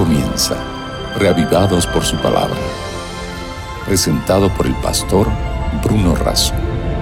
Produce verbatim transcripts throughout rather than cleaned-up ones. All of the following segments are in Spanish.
comienza, reavivados por su palabra. Presentado por el pastor Bruno Razo.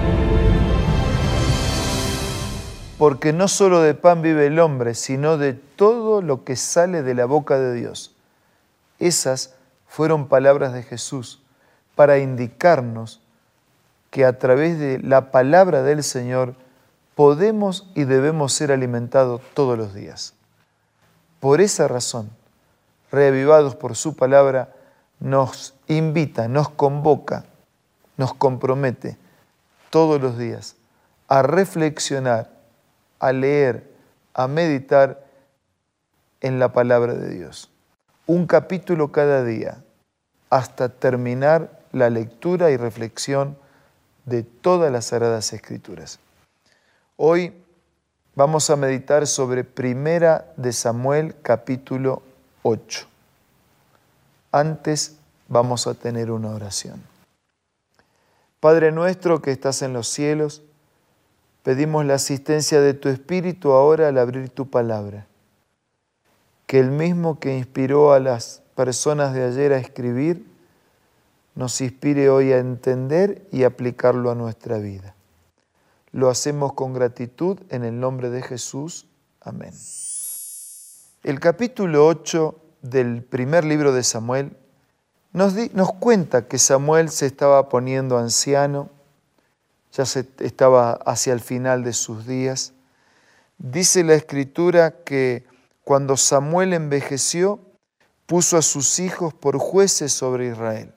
Porque no solo de pan vive el hombre, sino de todo lo que sale de la boca de Dios. Esas fueron palabras de Jesús para indicarnos que a través de la palabra del Señor podemos y debemos ser alimentados todos los días. Por esa razón, reavivados por su palabra, nos invita, nos convoca, nos compromete todos los días a reflexionar, a leer, a meditar en la palabra de Dios. Un capítulo cada día, hasta terminar la lectura y reflexión de todas las Sagradas Escrituras. Hoy vamos a meditar sobre Primera de Samuel, capítulo ocho. Antes vamos a tener una oración. Padre nuestro que estás en los cielos, pedimos la asistencia de tu Espíritu ahora al abrir tu palabra. Que el mismo que inspiró a las personas de ayer a escribir, nos inspire hoy a entender y aplicarlo a nuestra vida. Lo hacemos con gratitud en el nombre de Jesús. Amén. El capítulo ocho del primer libro de Samuel nos, di, nos cuenta que Samuel se estaba poniendo anciano, ya se, estaba hacia el final de sus días. Dice la Escritura que cuando Samuel envejeció, puso a sus hijos por jueces sobre Israel,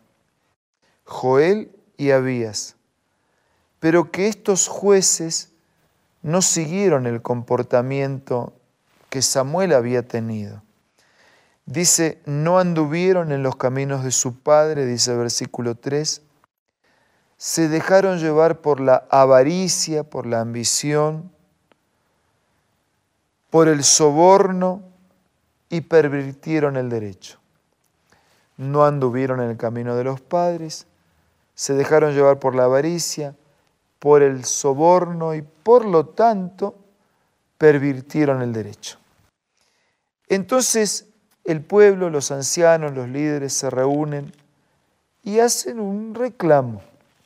Joel y Abías, pero que estos jueces no siguieron el comportamiento que Samuel había tenido. Dice, no anduvieron en los caminos de su padre, dice el versículo tres, se dejaron llevar por la avaricia, por la ambición, por el soborno y pervirtieron el derecho. No anduvieron en el camino de los padres, se dejaron llevar por la avaricia, por el soborno y por lo tanto pervirtieron el derecho. Entonces el pueblo, los ancianos, los líderes se reúnen y hacen un reclamo.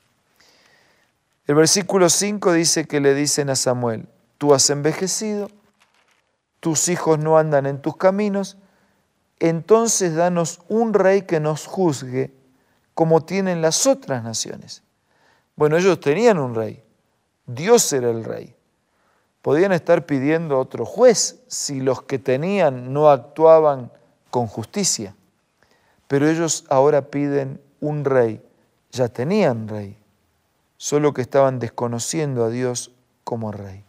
El versículo cinco dice que le dicen a Samuel, tú has envejecido, tus hijos no andan en tus caminos, entonces danos un rey que nos juzgue como tienen las otras naciones. Bueno, ellos tenían un rey, Dios era el rey. Podían estar pidiendo otro juez si los que tenían no actuaban con justicia. Pero ellos ahora piden un rey, ya tenían rey, solo que estaban desconociendo a Dios como rey.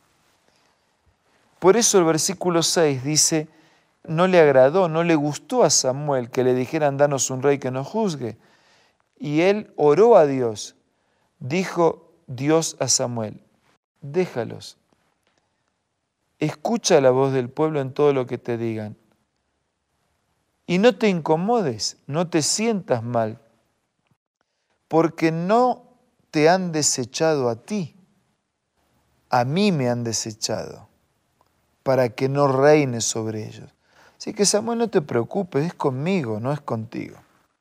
Por eso el versículo seis dice, no le agradó, no le gustó a Samuel que le dijeran, danos un rey que nos juzgue. Y él oró a Dios. Dijo Dios a Samuel, déjalos. Escucha la voz del pueblo en todo lo que te digan. Y no te incomodes, no te sientas mal, porque no te han desechado a ti, a mí me han desechado, para que no reines sobre ellos. Así que Samuel, no te preocupes, es conmigo, no es contigo.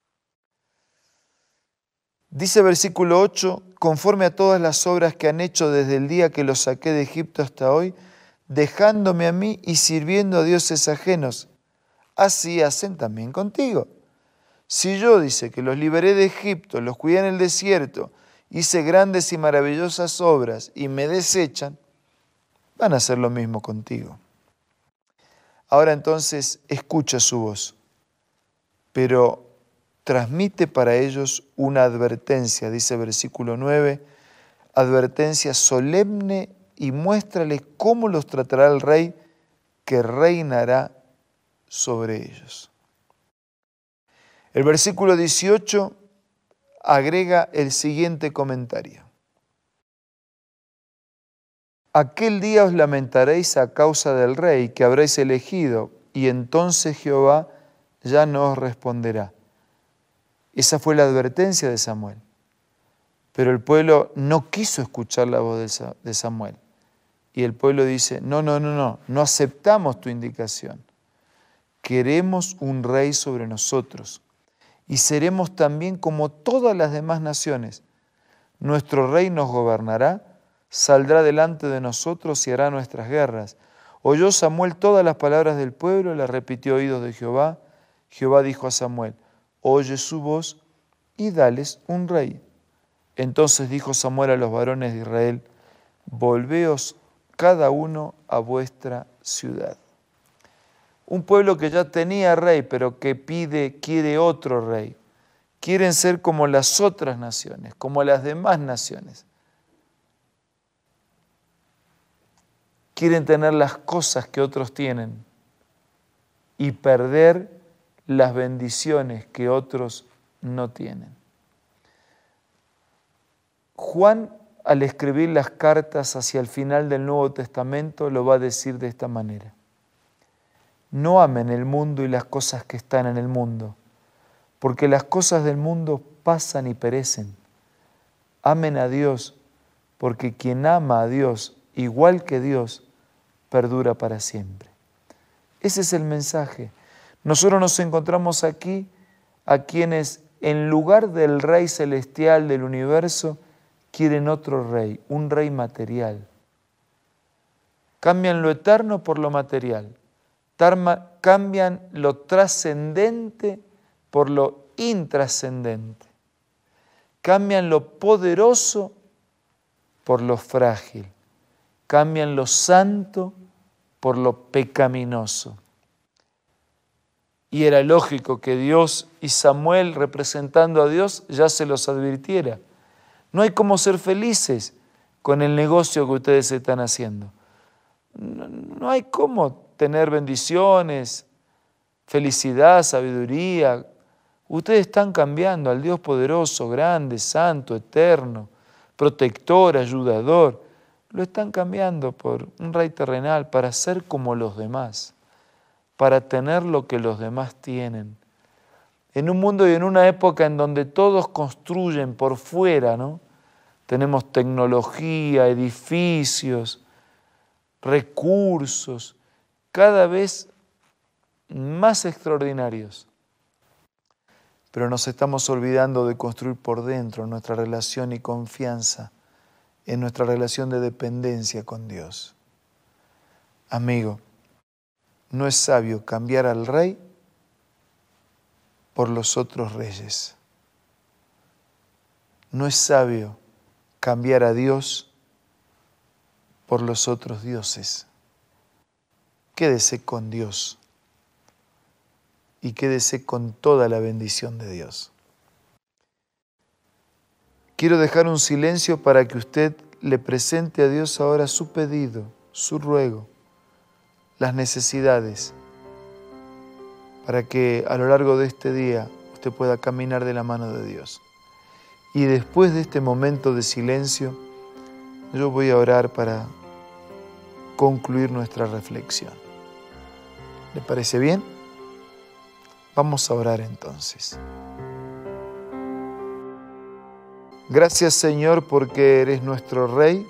Dice versículo ocho, conforme a todas las obras que han hecho desde el día que los saqué de Egipto hasta hoy, dejándome a mí y sirviendo a dioses ajenos, así hacen también contigo. Si yo, dice, que los liberé de Egipto, los cuidé en el desierto, hice grandes y maravillosas obras y me desechan, van a hacer lo mismo contigo. Ahora entonces escucha su voz, pero transmite para ellos una advertencia, dice versículo nueve, advertencia solemne y muéstrales cómo los tratará el rey que reinará sobre ellos. El versículo dieciocho agrega el siguiente comentario. Aquel día os lamentaréis a causa del rey que habréis elegido, y entonces Jehová ya no os responderá. Esa fue la advertencia de Samuel. Pero el pueblo no quiso escuchar la voz de Samuel. Y el pueblo dice, no, no, no, no, no aceptamos tu indicación. queremos un rey sobre nosotros, y seremos también como todas las demás naciones. Nuestro rey nos gobernará, saldrá delante de nosotros y hará nuestras guerras. Oyó Samuel todas las palabras del pueblo, las repitió a oídos de Jehová. Jehová dijo a Samuel, oye su voz y dales un rey. Entonces dijo Samuel a los varones de Israel, volveos cada uno a vuestra ciudad. Un pueblo que ya tenía rey, pero que pide, quiere otro rey. Quieren ser como las otras naciones, como las demás naciones. Quieren tener las cosas que otros tienen y perder las bendiciones que otros no tienen. Juan, al escribir las cartas hacia el final del Nuevo Testamento, lo va a decir de esta manera. No amen el mundo y las cosas que están en el mundo, porque las cosas del mundo pasan y perecen. Amen a Dios, porque quien ama a Dios, igual que Dios, perdura para siempre. Ese es el mensaje. Nosotros nos encontramos aquí a quienes, en lugar del Rey celestial del universo, quieren otro rey, un rey material. Cambian lo eterno por lo material. Cambian lo trascendente por lo intrascendente. Cambian lo poderoso por lo frágil. Cambian lo santo por lo pecaminoso. Y era lógico que Dios y Samuel, representando a Dios, ya se los advirtiera. No hay cómo ser felices con el negocio que ustedes están haciendo. No, no hay cómo tener bendiciones, felicidad, sabiduría. Ustedes están cambiando al Dios poderoso, grande, santo, eterno, protector, ayudador. Lo están cambiando por un rey terrenal para ser como los demás, para tener lo que los demás tienen. En un mundo y en una época en donde todos construyen por fuera, ¿no? Tenemos tecnología, edificios, recursos, cada vez más extraordinarios. Pero nos estamos olvidando de construir por dentro nuestra relación y confianza en nuestra relación de dependencia con Dios. Amigo, no es sabio cambiar al rey por los otros reyes. No es sabio cambiar a Dios por los otros dioses. Quédese con Dios y quédese con toda la bendición de Dios. Quiero dejar un silencio para que usted le presente a Dios ahora su pedido, su ruego, las necesidades, para que a lo largo de este día usted pueda caminar de la mano de Dios. Y después de este momento de silencio, yo voy a orar para concluir nuestra reflexión. ¿Le parece bien? Vamos a orar entonces. Gracias, Señor, porque eres nuestro Rey,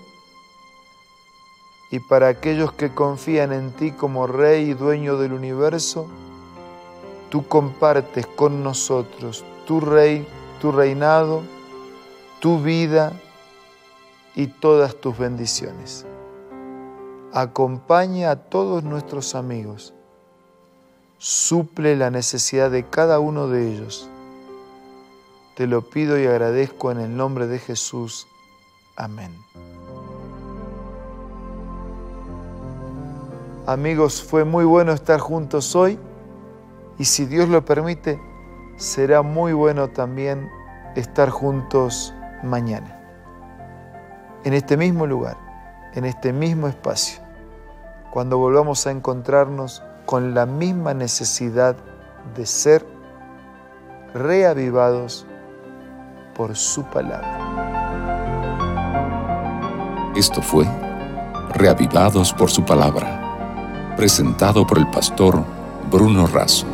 y para aquellos que confían en ti como Rey y Dueño del universo, tú compartes con nosotros tu Rey, tu reinado, tu vida y todas tus bendiciones. Acompaña a todos nuestros amigos, suple la necesidad de cada uno de ellos. Te lo pido y agradezco en el nombre de Jesús. Amén. Amigos, fue muy bueno estar juntos hoy y si Dios lo permite, será muy bueno también estar juntos mañana. En este mismo lugar, en este mismo espacio, cuando volvamos a encontrarnos con la misma necesidad de ser reavivados por su palabra. Esto fue Reavivados por su palabra, presentado por el pastor Bruno Razo.